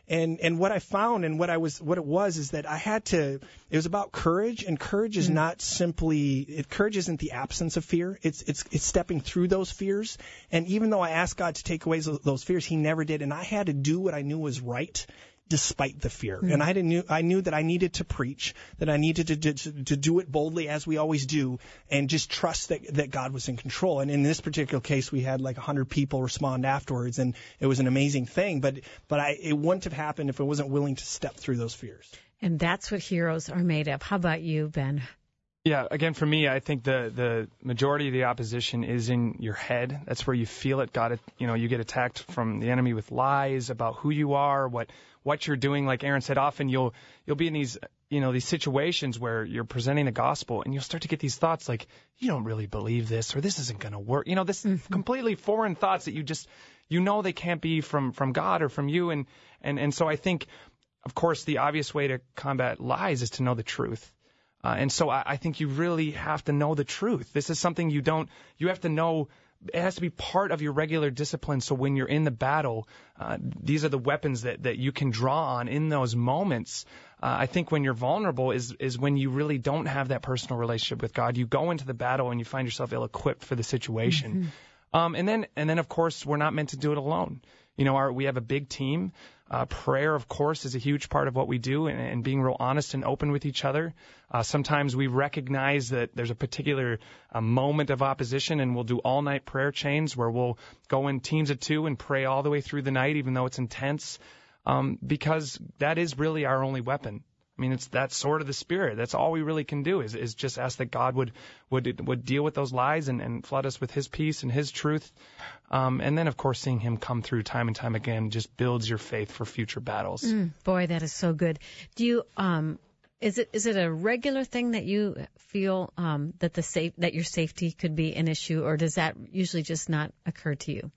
Speaker 13: And and what I found and what I was what it was is that I had to. It was about courage, and courage is mm. not simply. It, courage isn't the absence of fear. It's it's it's stepping through those fears. And even though I asked God to take away those, those fears, He never did. And I had to do what I knew was right, despite the fear. Mm. And I knew I knew that I needed to preach, that I needed to, to to do it boldly as we always do, and just trust that that God was in control. And in this particular case, we had like one hundred people respond afterwards, and it was an amazing thing. But but I it wouldn't have happened if I wasn't willing to step through those fears.
Speaker 1: And that's what heroes are made of. How about you, Ben?
Speaker 14: Yeah, again, for me, I think the, the majority of the opposition is in your head. That's where you feel it. God, you know, you get attacked from the enemy with lies about who you are, what what you're doing. Like Aaron said, often you'll you'll be in these you know these situations where you're presenting the gospel, and you'll start to get these thoughts like, you don't really believe this, or this isn't going to work. You know, this mm-hmm. completely foreign thoughts that you just you know they can't be from from God or from you. And and and so I think, of course, the obvious way to combat lies is to know the truth. Uh, and so I, I think you really have to know the truth. This is something you don't, you have to know, it has to be part of your regular discipline. So when you're in the battle, uh, these are the weapons that, that you can draw on in those moments. Uh, I think when you're vulnerable is, is when you really don't have that personal relationship with God. You go into the battle and you find yourself ill-equipped for the situation. Mm-hmm. Um, and then, and then of course, we're not meant to do it alone. You know, our, we have a big team. Uh, prayer, of course, is a huge part of what we do, and, and being real honest and open with each other. Uh, sometimes we recognize that there's a particular uh, moment of opposition, and we'll do all-night prayer chains where we'll go in teams of two and pray all the way through the night, even though it's intense, um, because that is really our only weapon. I mean, it's that's sort of the spirit. That's all we really can do is, is just ask that God would would would deal with those lies and, and flood us with His peace and His truth. Um, and then, of course, seeing Him come through time and time again just builds your faith for future battles.
Speaker 1: Mm, boy, that is so good. Do you um is it is it a regular thing that you feel um that the safe that your safety could be an issue, or does that usually just not occur to you?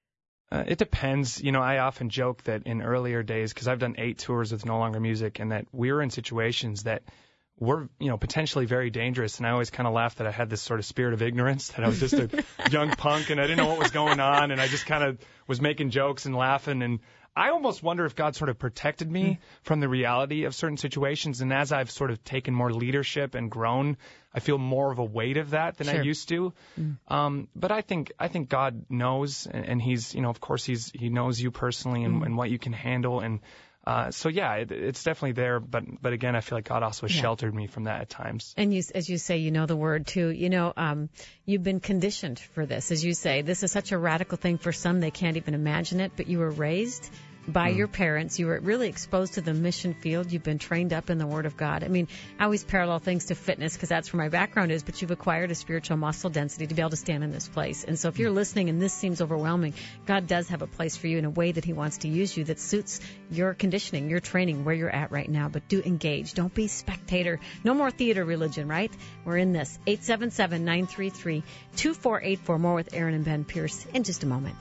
Speaker 14: Uh, it depends. You know, I often joke that in earlier days, because I've done eight tours with No Longer Music, and that we were in situations that were, you know, potentially very dangerous. And I always kind of laughed that I had this sort of spirit of ignorance, that I was just a young punk and I didn't know what was going on. And I just kind of was making jokes and laughing. And I almost wonder if God sort of protected me mm. from the reality of certain situations. And as I've sort of taken more leadership and grown, I feel more of a weight of that than sure. I used to. Mm. Um, but I think I think God knows, and, and He's, you know, of course, He's He knows you personally and, mm. and what you can handle. And uh, so, yeah, it, it's definitely there. But but again, I feel like God also has yeah. sheltered me from that at times.
Speaker 1: And you, as you say, you know the word too. You know, um, you've been conditioned for this, as you say. This is such a radical thing for some; they can't even imagine it. But you were raised by mm. your parents. You were really exposed to the mission field. You've been trained up in the Word of God. I mean, I always parallel things to fitness because that's where my background is, but you've acquired a spiritual muscle density to be able to stand in this place. And so if you're listening and this seems overwhelming, God does have a place for you in a way that He wants to use you that suits your conditioning, your training, where you're at right now. But do engage. Don't be spectator. No more theater religion, right? We're in this. eight seven seven, nine three three, two four eight four. More with Aaron and Ben Pierce in just a moment.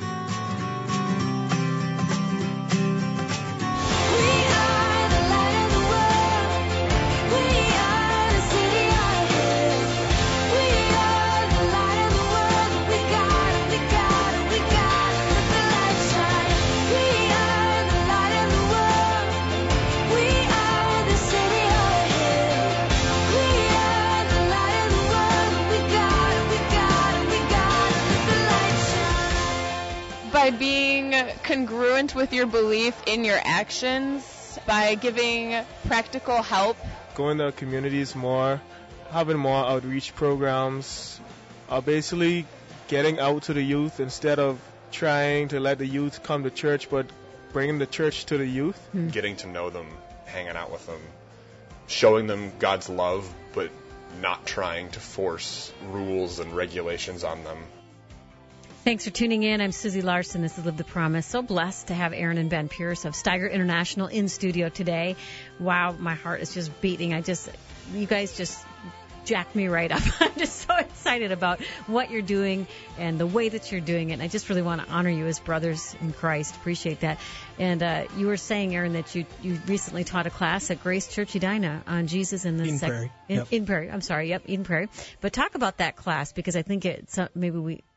Speaker 6: By being congruent with your belief in your actions, by giving practical help.
Speaker 20: Going to communities more, having more outreach programs, uh, basically getting out to the youth instead of trying to let the youth come to church, but bringing the church to the youth.
Speaker 19: Hmm. Getting to know them, hanging out with them, showing them God's love, but not trying to force rules and regulations on them.
Speaker 1: Thanks for tuning in. I'm Susie Larson. This is Live the Promise. So blessed to have Aaron and Ben Pierce of Steiger International in studio today. Wow, my heart is just beating. I just, you guys just jacked me right up. I'm just so excited about what you're doing and the way that you're doing it. And I just really want to honor you as brothers in Christ. Appreciate that. And uh, you were saying, Aaron, that you, you recently taught a class at Grace Church Edina on Jesus in the
Speaker 13: Eden
Speaker 1: sec-
Speaker 13: Prairie.
Speaker 1: In,
Speaker 13: yep.
Speaker 1: Eden Prairie. I'm sorry. Yep, Eden Prairie. But talk about that class, because I think it's uh, maybe we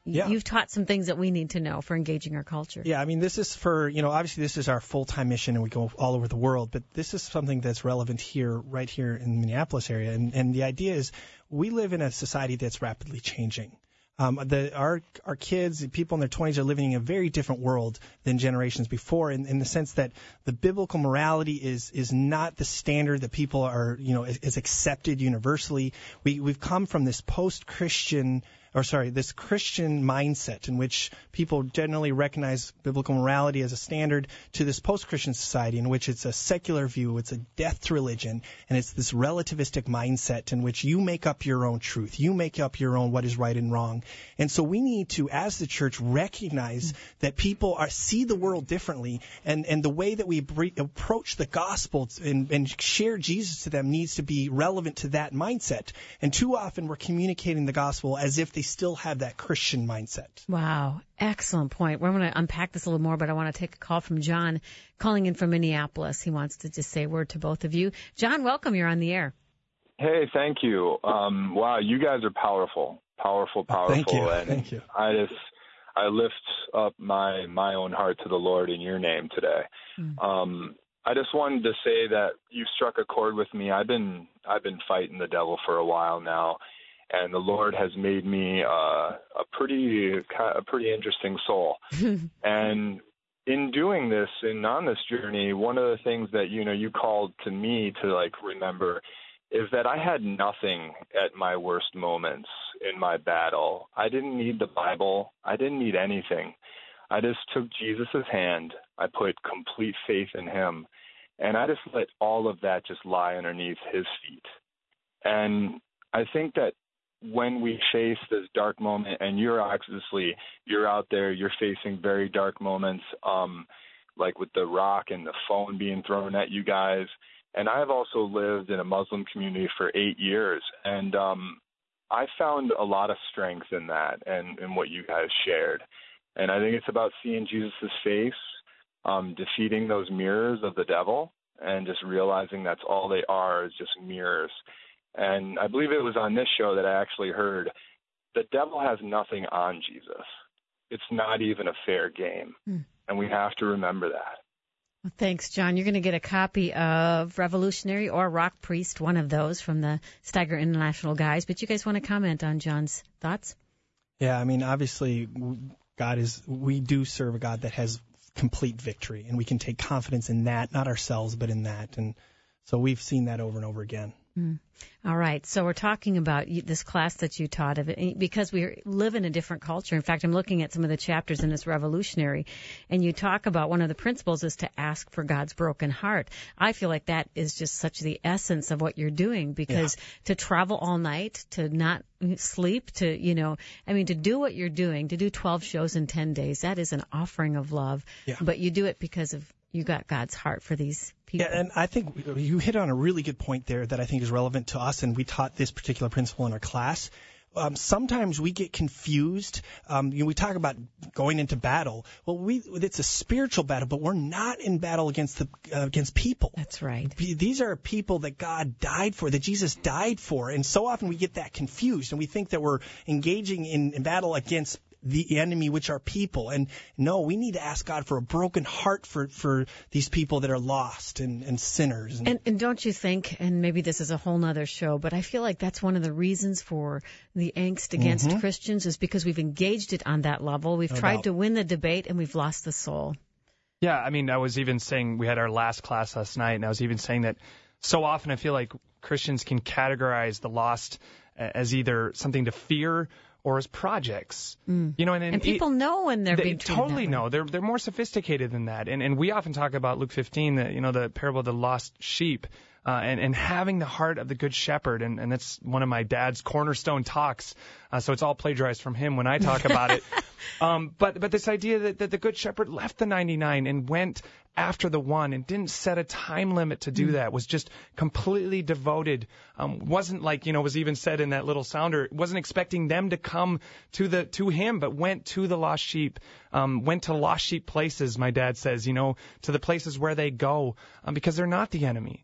Speaker 13: Yeah.
Speaker 1: You've taught some things that we need to know for engaging our culture.
Speaker 13: Yeah, I mean, this is for, you know, obviously this is our full-time mission and we go all over the world, but this is something that's relevant here, right here in the Minneapolis area. And, and the idea is we live in a society that's rapidly changing. Um, the, our our kids, people in their twenties, are living in a very different world than generations before, in, in the sense that the biblical morality is is not the standard that people are, you know, is, is accepted universally. We we've come from this post-Christian, or sorry, this Christian mindset in which people generally recognize biblical morality as a standard, to this post-Christian society in which it's a secular view, it's a death to religion, and it's this relativistic mindset in which you make up your own truth, you make up your own what is right and wrong. And so we need to, as the church, recognize that people are see the world differently, and, and the way that we bre- approach the gospel and, and share Jesus to them needs to be relevant to that mindset. And too often we're communicating the gospel as if they still have that Christian mindset.
Speaker 1: Wow. Excellent point. We're going to unpack this a little more, but I want to take a call from John calling in from Minneapolis. He wants to just say a word to both of you. John, welcome. You're on the air.
Speaker 21: Hey, thank you. Um, wow, you guys are powerful, powerful, powerful.
Speaker 13: Thank you.
Speaker 21: And
Speaker 13: Thank you.
Speaker 21: I just, I lift up my, my own heart to the Lord in your name today. Mm. Um, I just wanted to say that you struck a chord with me. I've been, I've been fighting the devil for a while now. And the Lord has made me uh, a pretty, a pretty interesting soul. And in doing this and on this journey, one of the things that, you know, you called to me to like remember is that I had nothing at my worst moments in my battle. I didn't need the Bible. I didn't need anything. I just took Jesus' hand. I put complete faith in him. And I just let all of that just lie underneath his feet. And I think that when we face this dark moment, and you're obviously, you're out there, you're facing very dark moments, um, like with the rock and the phone being thrown at you guys. And I've also lived in a Muslim community for eight years, and um, I found a lot of strength in that and in what you guys shared. And I think it's about seeing Jesus' face, um, defeating those mirrors of the devil, and just realizing that's all they are, is just mirrors. And I believe it was on this show that I actually heard the devil has nothing on Jesus. It's not even a fair game. Hmm. And we have to remember that.
Speaker 1: Well, thanks, John. You're going to get a copy of Revolutionary or Rock Priest, one of those from the Steiger International guys. But you guys want to comment on John's thoughts?
Speaker 13: Yeah, I mean, obviously, God is, we do serve a God that has complete victory, and we can take confidence in that, not ourselves, but in that. And so we've seen that over and over again.
Speaker 1: Mm. All right. So we're talking about this class that you taught of it because we live in a different culture. In fact, I'm looking at some of the chapters in this Revolutionary, and you talk about one of the principles is to ask for God's broken heart. I feel like that is just such the essence of what you're doing, because yeah. to travel all night, to not sleep, to, you know, I mean, to do what you're doing, to do twelve shows in ten days, that is an offering of love.
Speaker 13: Yeah.
Speaker 1: But you do it because of you got God's heart for these people.
Speaker 13: Yeah, and I think you hit on a really good point there that I think is relevant to us, and we taught this particular principle in our class. Um, sometimes we get confused. Um, you know, we talk about going into battle. Well, we it's a spiritual battle, but we're not in battle against the uh, against people.
Speaker 1: That's right.
Speaker 13: These are people that God died for, that Jesus died for, and so often we get that confused, and we think that we're engaging in, in battle against the enemy, which are people. And no, we need to ask God for a broken heart for, for these people that are lost and, and sinners.
Speaker 1: And, and, and don't you think, and maybe this is a whole nother show, but I feel like that's one of the reasons for the angst against mm-hmm. Christians is because we've engaged it on that level. We've no tried doubt. to win the debate, and we've lost the soul.
Speaker 14: Yeah, I mean, I was even saying, we had our last class last night, and I was even saying that so often I feel like Christians can categorize the lost as either something to fear or as projects,
Speaker 1: mm.
Speaker 14: you know, and, and,
Speaker 1: and people
Speaker 14: it,
Speaker 1: know when they're
Speaker 14: they
Speaker 1: being treated
Speaker 14: totally
Speaker 1: that
Speaker 14: know.
Speaker 1: way.
Speaker 14: They're they're more sophisticated than that, and and we often talk about Luke fifteen, the, you know, the parable of the lost sheep, uh, and and having the heart of the good shepherd, and and that's one of my dad's cornerstone talks. Uh, so it's all plagiarized from him when I talk about it. Um, but but this idea that, that the good shepherd left the ninety-nine and went after the one and didn't set a time limit to do mm. that, was just completely devoted. Um, wasn't like, you know, was even said in that little sounder, wasn't expecting them to come to the to him, but went to the lost sheep, um, went to lost sheep places, my dad says, you know, to the places where they go, um, because they're not the enemy. Mm. I mean,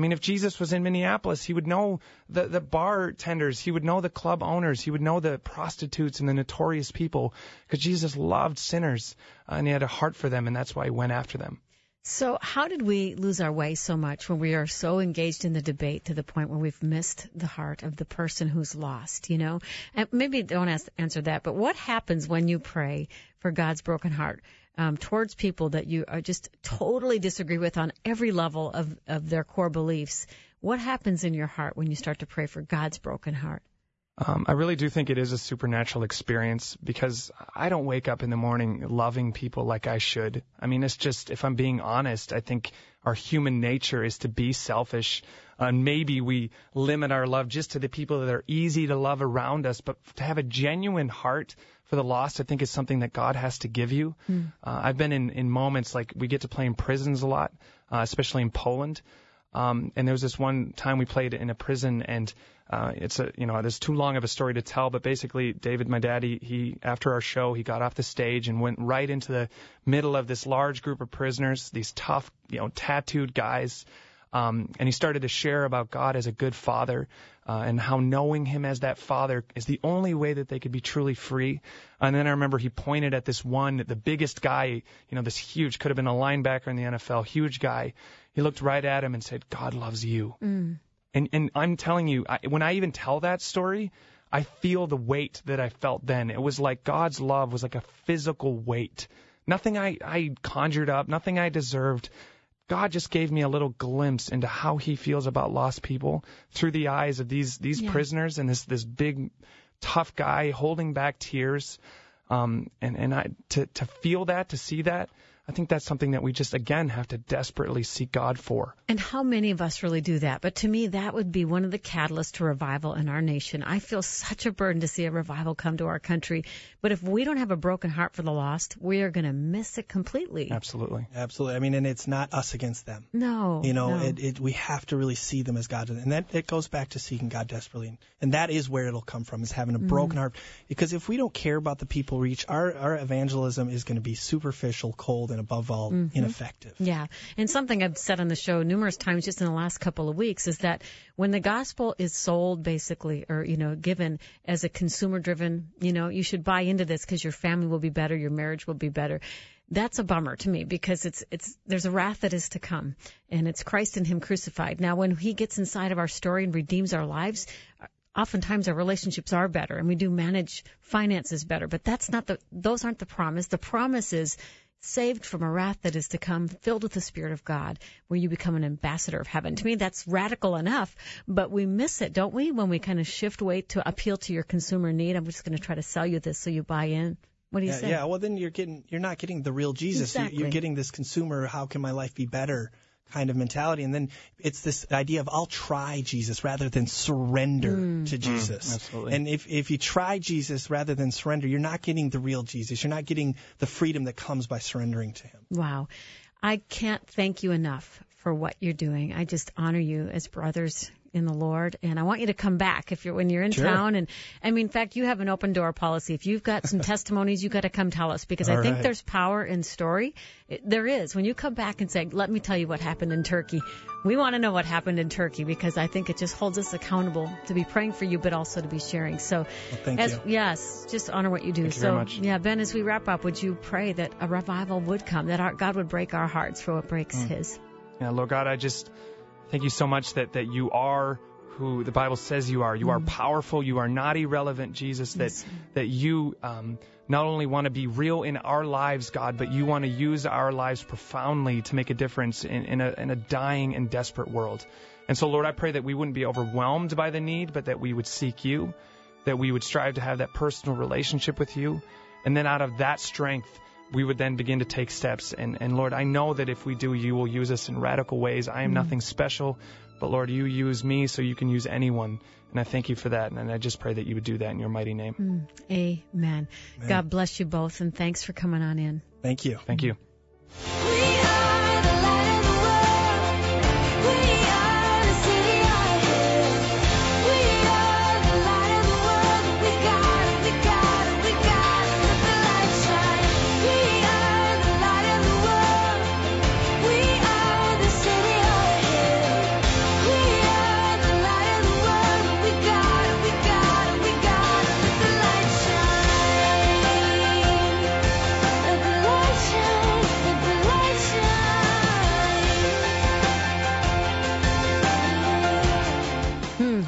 Speaker 14: mean, if Jesus was in Minneapolis, he would know the, the bartenders, he would know the club owners, he would know the prostitutes and the notorious people, because Jesus loved sinners, uh, and he had a heart for them, and that's why he went after them.
Speaker 1: So how did we lose our way so much when we are so engaged in the debate to the point where we've missed the heart of the person who's lost, you know? And maybe don't ask, answer that, but what happens when you pray for God's broken heart um, towards people that you are just totally disagree with on every level of, of their core beliefs? What happens in your heart when you start to pray for God's broken heart?
Speaker 14: Um, I really do think it is a supernatural experience, because I don't wake up in the morning loving people like I should. I mean, it's just, if I'm being honest, I think our human nature is to be selfish. And maybe we limit our love just to the people that are easy to love around us. But to have a genuine heart for the lost, I think is something that God has to give you. Mm. Uh, I've been in, in moments like we get to play in prisons a lot, uh, especially in Poland. Um, and there was this one time we played in a prison, and uh, it's a, you know, there's too long of a story to tell, but basically David, my daddy, he, after our show, he got off the stage and went right into the middle of this large group of prisoners, these tough, you know, tattooed guys. Um, and he started to share about God as a good father, uh, and how knowing him as that father is the only way that they could be truly free. And then I remember he pointed at this one, the biggest guy, you know, this huge, could have been a linebacker in the N F L, huge guy. He looked right at him and said, God loves you. Mm. And, and I'm telling you, I, when I even tell that story, I feel the weight that I felt then. It was like God's love was like a physical weight. Nothing I, I conjured up, nothing I deserved. God just gave me a little glimpse into how he feels about lost people through the eyes of these these yeah. prisoners and this this big, tough guy holding back tears. Um, and and I to to feel that, to see that, I think that's something that we just, again, have to desperately seek God for.
Speaker 1: And how many of us really do that? But to me, that would be one of the catalysts to revival in our nation. I feel such a burden to see a revival come to our country. But if we don't have a broken heart for the lost, we are going to miss it completely.
Speaker 14: Absolutely.
Speaker 13: Absolutely. I mean, and it's not us against them.
Speaker 1: No.
Speaker 13: You know,
Speaker 1: no.
Speaker 13: It, it, we have to really see them as God. And that it goes back to seeking God desperately. And that is where it'll come from, is having a broken mm. heart. Because if we don't care about the people we reach, our, our evangelism is going to be superficial, cold, and above all, mm-hmm. ineffective.
Speaker 1: Yeah. And something I've said on the show numerous times just in the last couple of weeks is that when the gospel is sold, basically, or, you know, given as a consumer-driven, you know, you should buy into this because your family will be better, your marriage will be better. That's a bummer to me, because it's it's there's a wrath that is to come, and it's Christ and him crucified. Now, when he gets inside of our story and redeems our lives, oftentimes our relationships are better, and we do manage finances better. But that's not the those aren't the promise. The promise is saved from a wrath that is to come, filled with the Spirit of God, where you become an ambassador of heaven. To me, that's radical enough, but we miss it, don't we, when we kind of shift weight to appeal to your consumer need. I'm just going to try to sell you this so you buy in. What do you
Speaker 13: yeah,
Speaker 1: say?
Speaker 13: Yeah, well, then you're getting you're not getting the real Jesus.
Speaker 1: Exactly.
Speaker 13: You're, you're getting this consumer, how can my life be better kind of mentality. And then it's this idea of I'll try Jesus rather than surrender mm. to Jesus.
Speaker 14: Mm, absolutely.
Speaker 13: And if, if you try Jesus rather than surrender, you're not getting the real Jesus. You're not getting the freedom that comes by surrendering to him.
Speaker 1: Wow. I can't thank you enough for what you're doing. I just honor you as brothers in the Lord, and I want you to come back if you're when you're in
Speaker 13: sure.
Speaker 1: town. And I mean, in fact, you have an open door policy. If you've got some testimonies, you got to come tell us, because
Speaker 13: All
Speaker 1: I think
Speaker 13: right.
Speaker 1: there's power in story. It, there is. When you come back and say, "Let me tell you what happened in Turkey," we want to know what happened in Turkey, because I think it just holds us accountable to be praying for you, but also to be sharing. So,
Speaker 13: well, thank
Speaker 1: as,
Speaker 13: you.
Speaker 1: Yes, just honor what you do.
Speaker 14: Thank you
Speaker 1: so,
Speaker 14: very much.
Speaker 1: yeah, Ben, as we wrap up, would you pray that a revival would come, that our, God would break our hearts for what breaks
Speaker 14: mm.
Speaker 1: His?
Speaker 14: Yeah, Lord God, I just thank you so much that that you are who the Bible says you are. You mm. are powerful. You are not irrelevant, Jesus, that,
Speaker 1: yes.
Speaker 14: that you um, not only want to be real in our lives, God, but you want to use our lives profoundly to make a difference in, in, a, in a dying and desperate world. And so, Lord, I pray that we wouldn't be overwhelmed by the need, but that we would seek you, that we would strive to have that personal relationship with you. And then out of that strength, we would then begin to take steps. And, and Lord, I know that if we do, you will use us in radical ways. I am mm. nothing special. But, Lord, you use me so you can use anyone. And I thank you for that. And I just pray that you would do that in your mighty name.
Speaker 1: Mm, amen. amen. God bless you both. And thanks for coming on in.
Speaker 13: Thank you.
Speaker 14: Thank you.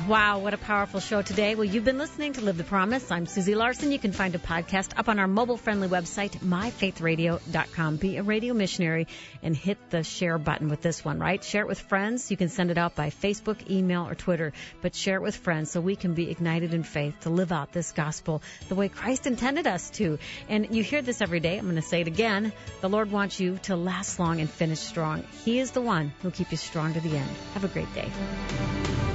Speaker 1: Wow, what a powerful show today. Well, you've been listening to Live the Promise. I'm Susie Larson. You can find a podcast up on our mobile-friendly website, my faith radio dot com. Be a radio missionary and hit the share button with this one, right? Share it with friends. You can send it out by Facebook, email, or Twitter, but share it with friends so we can be ignited in faith to live out this gospel the way Christ intended us to. And you hear this every day. I'm going to say it again. The Lord wants you to last long and finish strong. He is the one who'll keep you strong to the end. Have a great day.